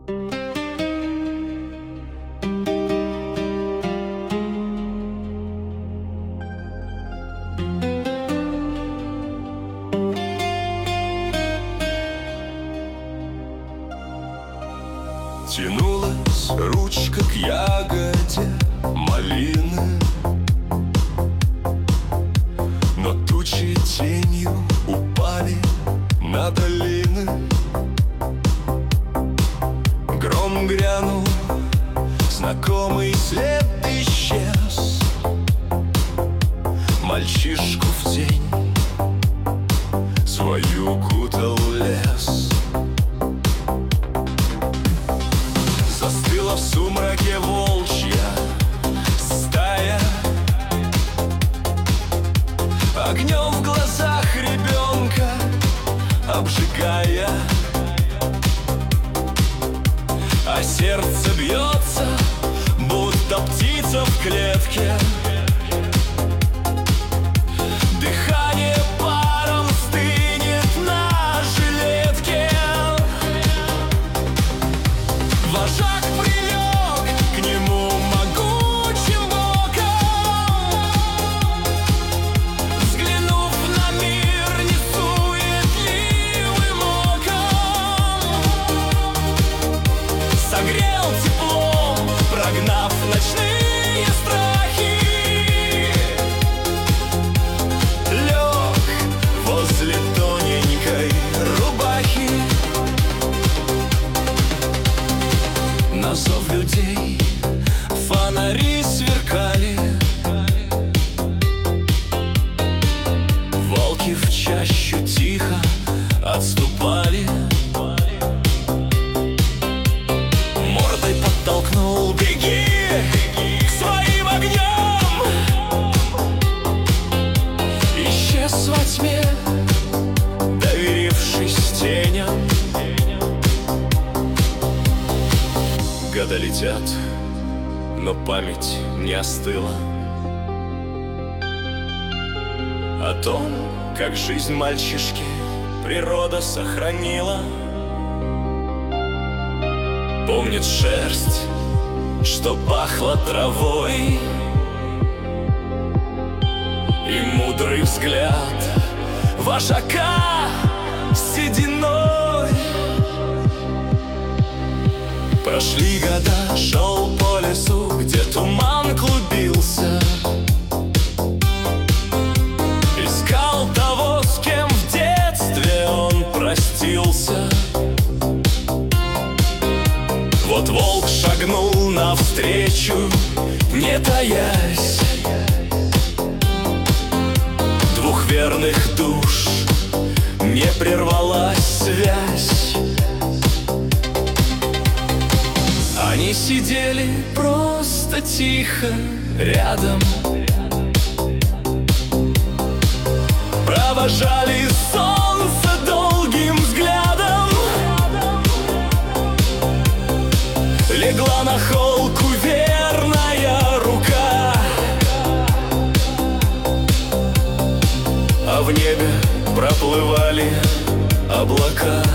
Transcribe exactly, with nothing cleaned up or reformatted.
Тянулась ручка к ягоде малины, но тучи тенью упали на долины. Гром грянул, знакомый след исчез. Мальчишку в тень свою кутал лес. Застыла в сумраке волчья стая, огнем в глазах ребенка обжигая. А сердце бьется, будто птица в клетке. Дыхание паром стынет на жилетке. Вожак прилег к нему могучим боком, взглянув на мир несуетливым оком. Согрел теплом, прогнав ночные страхи. Лег возле тоненькой рубахи. На зов людей фонари сверкали. Волки в чащу тихо отступали. Мордой подтолкнул: беги к своим огням. Исчез во тьме, доверившись теням. Года летят, но память не остыла о том, как жизнь мальчишки природа сохранила. Помнит шерсть, что пахла травой, и мудрый взгляд вожака с сединой. Прошли года, шел по лесу, где туман клубился. Искал того, с кем в детстве он простился. Вот волк шагнул навстречу, не таясь. Двух верных душ не прервалась связь. Они сидели просто тихо рядом, провожали солнце долгим взглядом. Легла на холку верная рука, а в небе проплывали облака.